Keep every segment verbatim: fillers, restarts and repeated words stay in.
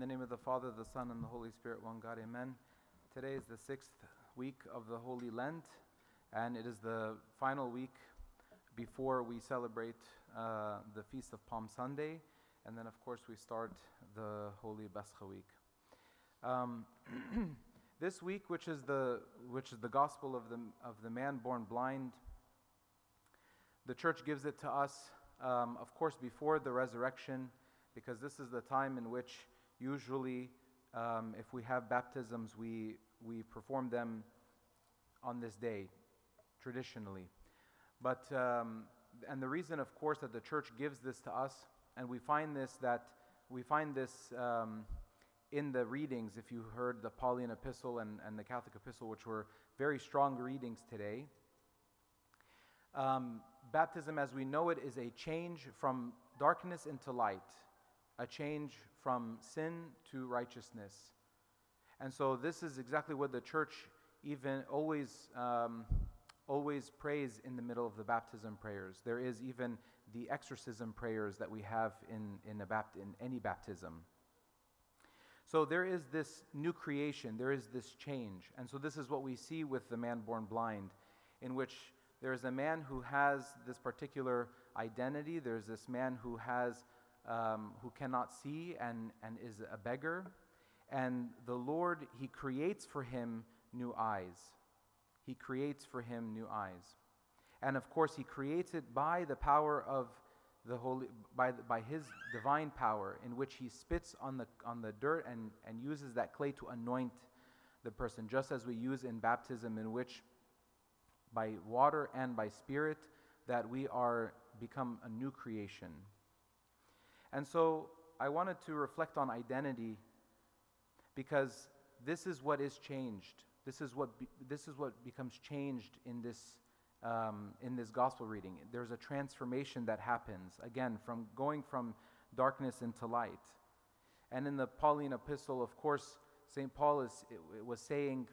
the name of the Father, the Son, and the Holy Spirit, one God, amen. Today is the sixth week of the Holy Lent, and it is the final week before we celebrate uh, the Feast of Palm Sunday, and then of course we start the Holy Pascha week. Um, this week, which is the which is the Gospel of the of the man born blind, the Church gives it to us, um, of course, before the resurrection, because this is the time in which usually, um, if we have baptisms, we we perform them on this day, traditionally. But um, and the reason, of course, that the Church gives this to us, and we find this that we find this um, in the readings. If you heard the Pauline Epistle and, and the Catholic Epistle, which were very strong readings today. Um, baptism, as we know it, is a change from darkness into light, a change from sin to righteousness. And so this is exactly what the Church even always um, always prays in the middle of the baptism prayers. There is even the exorcism prayers that we have in, in, a bapt- in any baptism. So there is this new creation, there is this change. And so this is what we see with the man born blind, in which there is a man who has this particular identity. There's this man who has um, who cannot see and, and is a beggar. And the Lord, He creates for him new eyes. He creates for him new eyes. And of course, He creates it by the power of the Holy, by, by His divine power, in which He spits on the on the dirt and, and uses that clay to anoint the person, just as we use in baptism, in which by water and by Spirit, that we are become a new creation. And so I wanted to reflect on identity, because this is what is changed. This is what be, this is what becomes changed in this um, in this gospel reading. There's a transformation that happens, again, from going from darkness into light. And in the Pauline Epistle, of course, Saint Paul is it, it was saying,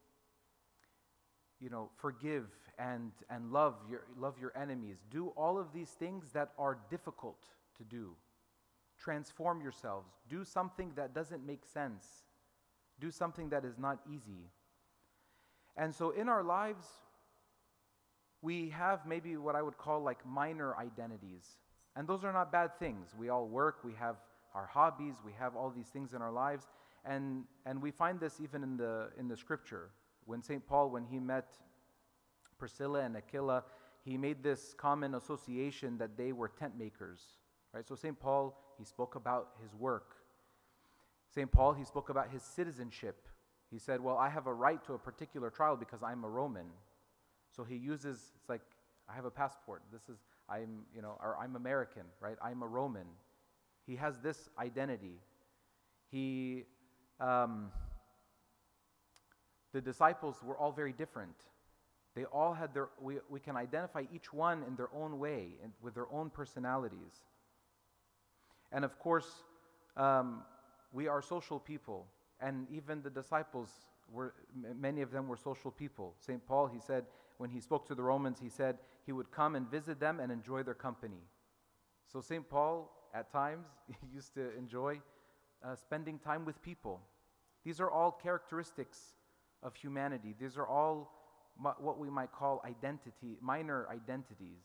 you know, forgive and and love your love your enemies. Do all of these things that are difficult to do. Transform yourselves. Do something that doesn't make sense. Do something that is not easy. And so in our lives, we have maybe what I would call like minor identities. And those are not bad things. We all work, we have our hobbies, we have all these things in our lives. And and we find this even in the in the scripture. When Saint Paul, when he met Priscilla and Aquila, he made this common association that they were tent makers, right? So Saint Paul, he spoke about his work. Saint Paul, he spoke about his citizenship. He said, well, I have a right to a particular trial because I'm a Roman. So he uses, it's like, I have a passport. This is, I'm, you know, or I'm American, right? I'm a Roman. He has this identity. He, um, the disciples were all very different. They all had their, we, we can identify each one in their own way and with their own personalities. And of course, um, we are social people. And even the disciples, were many of them were social people. Saint Paul, he said, when he spoke to the Romans, he said he would come and visit them and enjoy their company. So Saint Paul, at times, he used to enjoy uh, spending time with people. These are all characteristics of humanity. These are all what we might call identity, minor identities.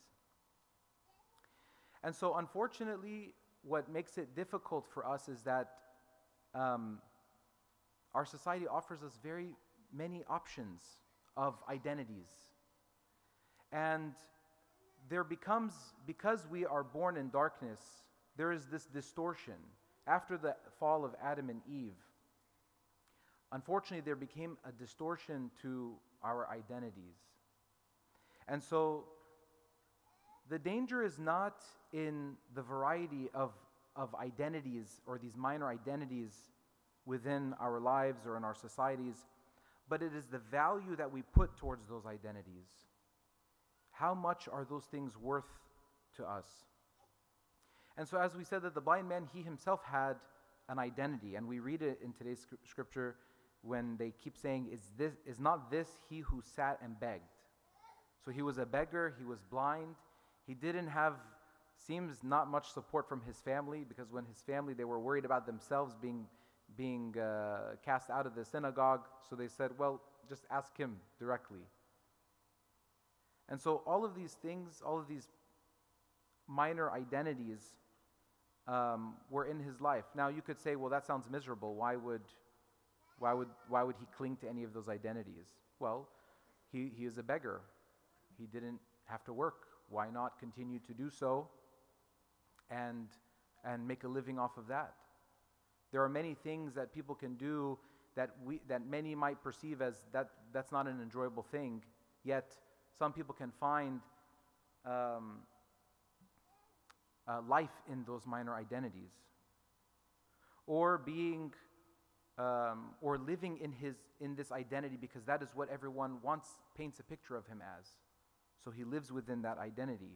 And so unfortunately, what makes it difficult for us is that um, our society offers us very many options of identities. And there becomes, because we are born in darkness, there is this distortion. After the fall of Adam and Eve, unfortunately, there became a distortion to our identities. And so the danger is not in the variety of, of identities or these minor identities within our lives or in our societies, but it is the value that we put towards those identities. How much are those things worth to us? And so as we said that the blind man, he himself had an identity, and we read it in today's scripture when they keep saying, is this is not this he who sat and begged? So he was a beggar, he was blind, he didn't have, seems not much support from his family, because when his family, they were worried about themselves being being uh, cast out of the synagogue. So they said, well, just ask him directly. And so all of these things, all of these minor identities um, were in his life. Now you could say, well, that sounds miserable. Why would, why would, why would he cling to any of those identities? Well, he, he is a beggar. He didn't have to work. Why not continue to do so and, and make a living off of that? There are many things that people can do that we that many might perceive as that that's not an enjoyable thing, yet some people can find um, uh, life in those minor identities. Or being um, or living in his in this identity because that is what everyone wants, paints a picture of him as. So he lives within that identity.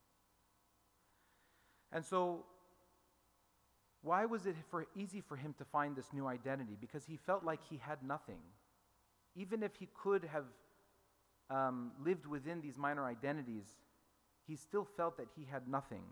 And so why was it for easy for him to find this new identity? Because he felt like he had nothing. Even if he could have um, lived within these minor identities, he still felt that he had nothing.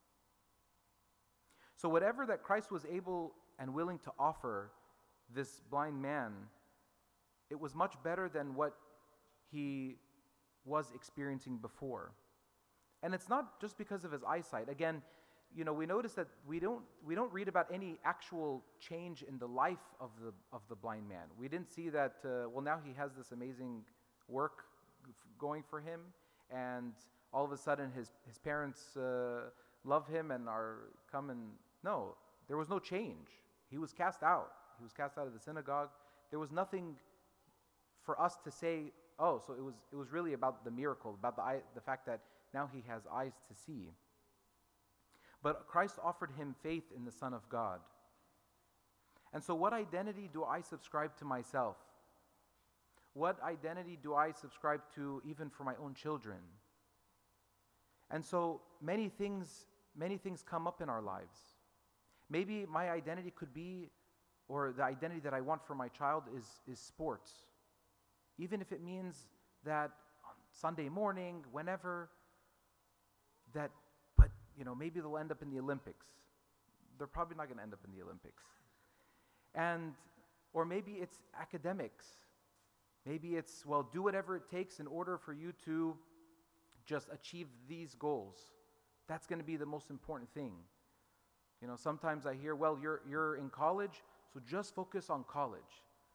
So whatever that Christ was able and willing to offer this blind man, it was much better than what he was experiencing before. And it's not just because of his eyesight. Again, you know, we notice that we don't we don't read about any actual change in the life of the of the blind man. We didn't see that. Uh, well, now he has this amazing work g- going for him, and all of a sudden his his parents uh, love him and are come and no, there was no change. He was cast out. He was cast out of the synagogue. There was nothing for us to say. Oh, so it was it was really about the miracle, about the eye, the fact that now he has eyes to see. But Christ offered him faith in the Son of God. And so what identity do I subscribe to myself? What identity do I subscribe to even for my own children? And so many things, many things come up in our lives. Maybe my identity could be, or the identity that I want for my child is, is sports. Even if it means that on Sunday morning, whenever, that you know, maybe they'll end up in the Olympics. They're probably not going to end up in the Olympics. And, or maybe it's academics. Maybe it's, well, do whatever it takes in order for you to just achieve these goals. That's going to be the most important thing. You know, sometimes I hear, well, you're you're in college, so just focus on college.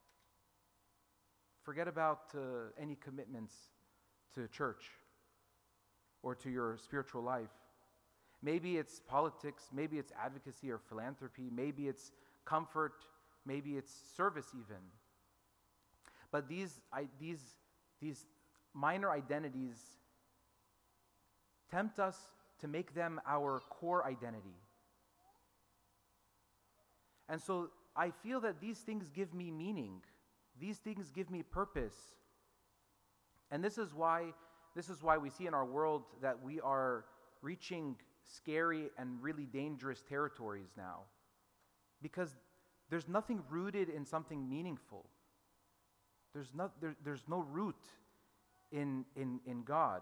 Forget about uh, any commitments to church or to your spiritual life. Maybe it's politics, maybe it's advocacy or philanthropy, maybe it's comfort, maybe it's service even. But these, I, these, these minor identities tempt us to make them our core identity. And so I feel that these things give me meaning. These things give me purpose. And this is why, this is why we see in our world that we are reaching scary and really dangerous territories now, because there's nothing rooted in something meaningful. There's not there, there's no root in in in God.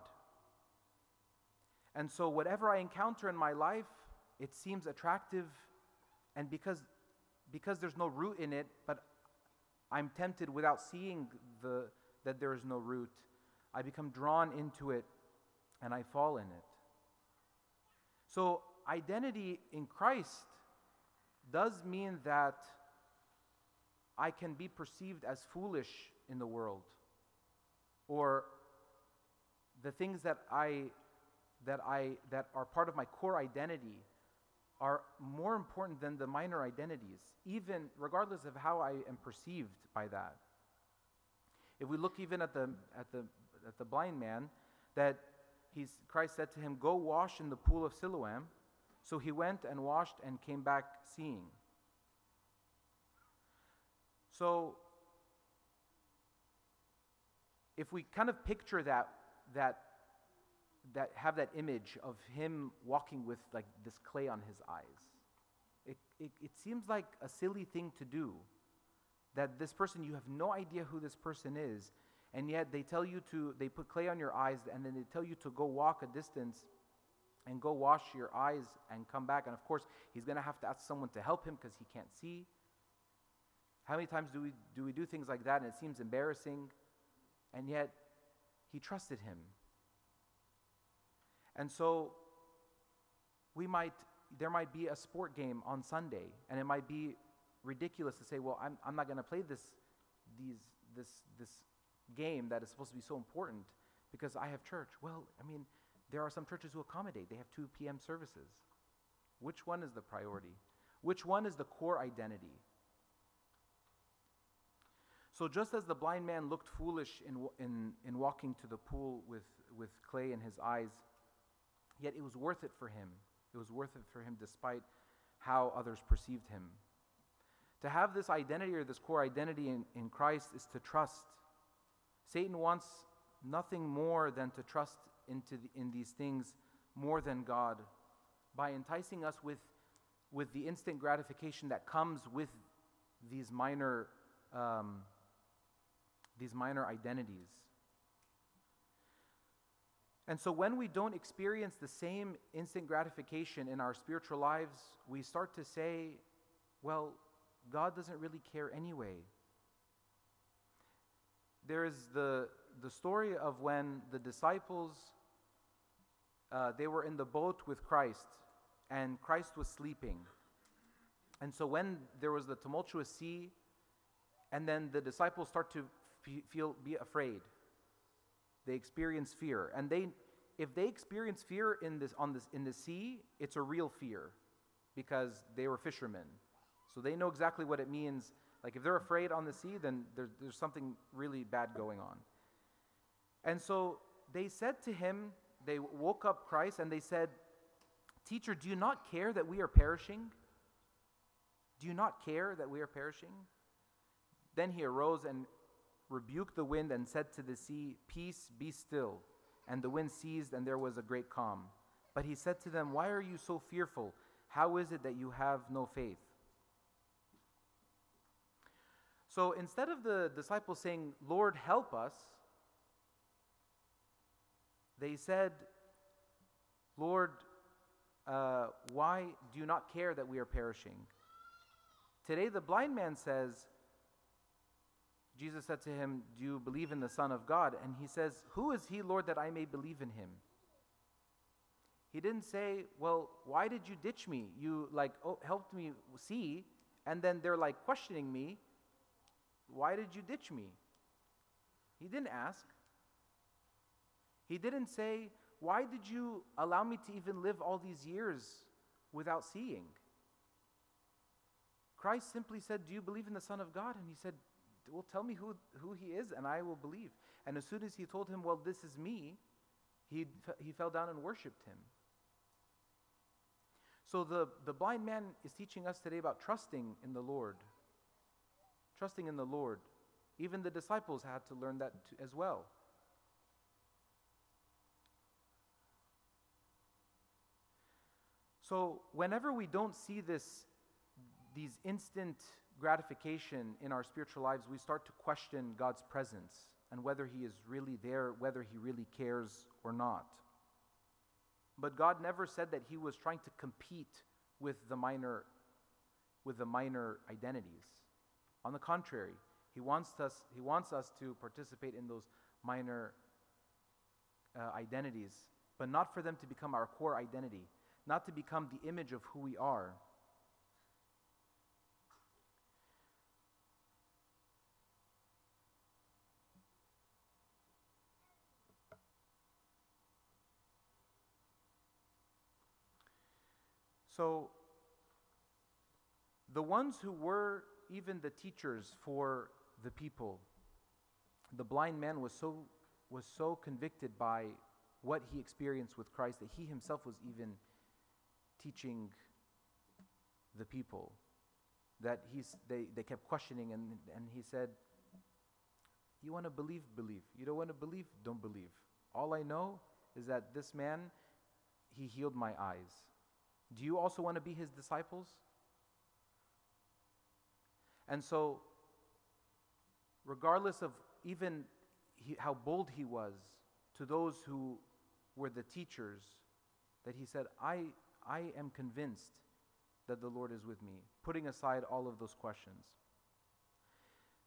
And so whatever I encounter in my life, it seems attractive, and because because there's no root in it, but I'm tempted without seeing the that there is no root, I become drawn into it and I fall in it. So identity in Christ does mean that I can be perceived as foolish in the world, or the things that I that I that are part of my core identity are more important than the minor identities, even regardless of how I am perceived by that. If we look even at the at the at the blind man, that He's, Christ said to him, "Go wash in the pool of Siloam." So he went and washed and came back seeing. So if we kind of picture that, that, that have that image of him walking with like this clay on his eyes, it, it, it seems like a silly thing to do. That this person, you have no idea who this person is, and yet they tell you to, they put clay on your eyes, and then they tell you to go walk a distance and go wash your eyes and come back. And of course, he's going to have to ask someone to help him because he can't see. How many times do we do we do things like that and it seems embarrassing, and yet he trusted him. And so we might there might be a sport game on Sunday, and it might be ridiculous to say, well, I'm I'm not going to play this these this this game that is supposed to be so important because I have church. Well, I mean, there are some churches who accommodate. They have two p.m. services. Which one is the priority? Which one is the core identity? So just as the blind man looked foolish in, in, in walking to the pool with, with clay in his eyes, yet it was worth it for him. It was worth it for him despite how others perceived him. To have this identity or this core identity in, in Christ is to trust. Satan wants nothing more than to trust into the, in these things more than God, by enticing us with, with the instant gratification that comes with these minor um, these minor identities. And so when we don't experience the same instant gratification in our spiritual lives, we start to say, well, God doesn't really care anyway. There is the, the story of when the disciples, uh, they were in the boat with Christ, and Christ was sleeping. And so when there was the tumultuous sea, and then the disciples start to feel be afraid. They experience fear, and they, if they experience fear in this on this in the sea, it's a real fear, because they were fishermen, so they know exactly what it means. Like if they're afraid on the sea, then there, there's something really bad going on. And so they said to him, they woke up Christ, and they said, "Teacher, do you not care that we are perishing? Do you not care that we are perishing?" Then he arose and rebuked the wind and said to the sea, "Peace, be still." And the wind ceased, and there was a great calm. But he said to them, "Why are you so fearful? How is it that you have no faith?" So instead of the disciples saying, "Lord, help us," they said, "Lord, uh, why do you not care that we are perishing?" Today the blind man says, Jesus said to him, "Do you believe in the Son of God?" And he says, "Who is he, Lord, that I may believe in him?" He didn't say, "Well, why did you ditch me? You like oh, helped me see," and then they're like questioning me, "Why did you ditch me?" He didn't ask. He didn't say, "Why did you allow me to even live all these years without seeing?" Christ simply said, "Do you believe in the Son of God?" And he said, "Well, tell me who, who he is, and I will believe." And as soon as he told him, "Well, this is me," he, he fell down and worshipped him. So the, the blind man is teaching us today about trusting in the Lord. Trusting in the Lord. Even the disciples had to learn that too, as well. So whenever we don't see this, these instant gratification in our spiritual lives, we start to question God's presence and whether he is really there, whether he really cares or not. But God never said that he was trying to compete with the minor with the minor identities. On the contrary, he wants us he wants us to participate in those minor uh, identities, but not for them to become our core identity, not to become the image of who we are. So, the ones who were even the teachers for the people, the blind man was so was so convicted by what he experienced with Christ that he himself was even teaching the people. That he's they, they kept questioning, and, and he said, "You want to believe, believe. You don't want to believe, don't believe. All I know is that this man, he healed my eyes. Do you also want to be his disciples?" And so, regardless of even he, how bold he was to those who were the teachers, that he said, I, I am convinced that the Lord is with me, putting aside all of those questions.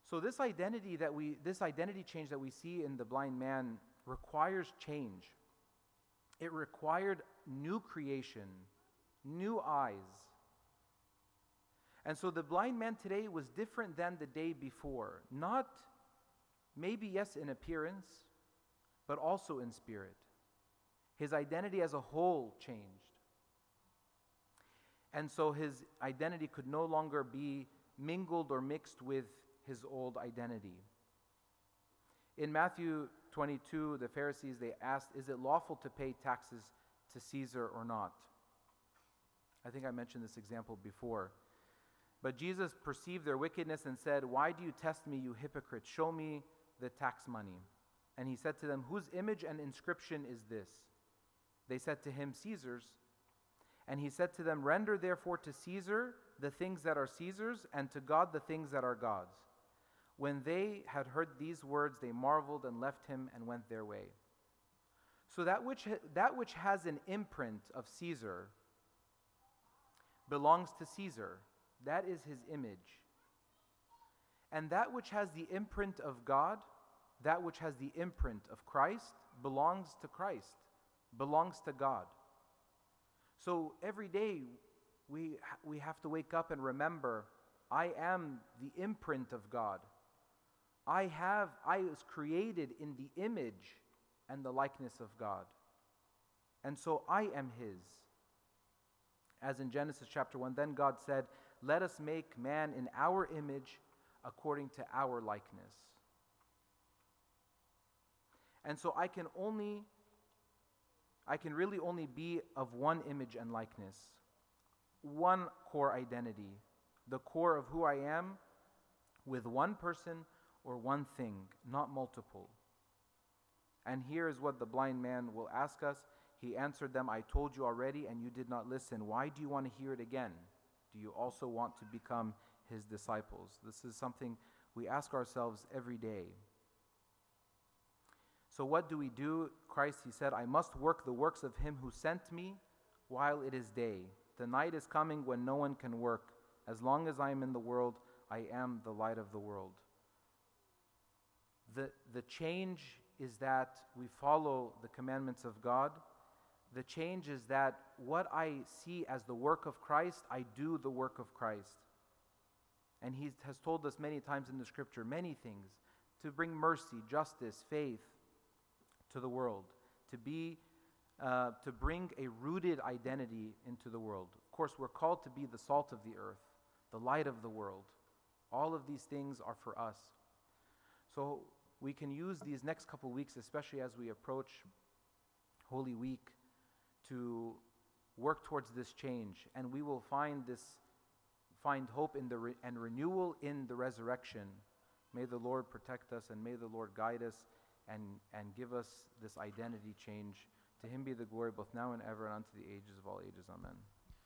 So this identity that we, this identity change that we see in the blind man requires change. It required new creation, new eyes. And so the blind man today was different than the day before. Not maybe, yes, in appearance, but also in spirit. His identity as a whole changed. And so his identity could no longer be mingled or mixed with his old identity. In Matthew twenty-two, the Pharisees, they asked, is it lawful to pay taxes to Caesar or not? I think I mentioned this example before. But Jesus perceived their wickedness and said, why do you test me, you hypocrites? Show me the tax money. And he said to them, whose image and inscription is this? They said to him, Caesar's. And he said to them, render therefore to Caesar the things that are Caesar's, and to God the things that are God's. When they had heard these words, they marveled and left him and went their way. So that which, that which has an imprint of Caesar belongs to Caesar. That is his image. And that which has the imprint of God, that which has the imprint of Christ, belongs to Christ, belongs to God. So every day we, we have to wake up and remember, I am the imprint of God. I have, I was created in the image and the likeness of God. And so I am his. As in Genesis chapter one, then God said, let us make man in our image according to our likeness. And so I can only, I can really only be of one image and likeness, one core identity, the core of who I am with one person or one thing, not multiple. And here is what the blind man will ask us. He answered them, I told you already and you did not listen. Why do you want to hear it again? Do you also want to become his disciples? This is something we ask ourselves every day. So what do we do? Christ, he said, I must work the works of him who sent me while it is day. The night is coming when no one can work. As long as I am in the world, I am the light of the world. The, the change is that we follow the commandments of God. The change is that what I see as the work of Christ, I do the work of Christ. And he has told us many times in the scripture, many things, to bring mercy, justice, faith to the world, to be, uh, to bring a rooted identity into the world. Of course, we're called to be the salt of the earth, the light of the world. All of these things are for us. So we can use these next couple weeks, especially as we approach Holy Week, to work towards this change, and we will find this, find hope in the re- and renewal in the resurrection. May the Lord protect us, and may the Lord guide us, and and give us this identity change. To him be the glory both now and ever, and unto the ages of all ages. Amen.